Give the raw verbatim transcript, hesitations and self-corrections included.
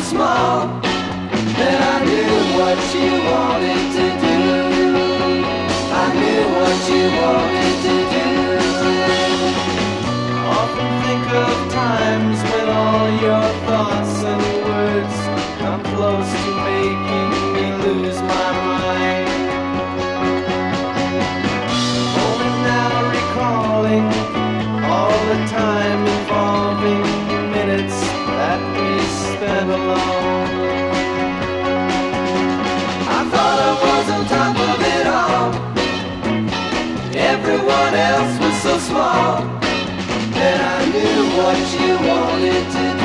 small that I knew what you wanted to do. I knew what you wanted to do. Often think of times when all your thoughts and words come close to making me lose my mind. Only now recalling all the time involving minutes that we spent alone. I thought I was on top of it all. Everyone else was so small that I knew what you wanted to do.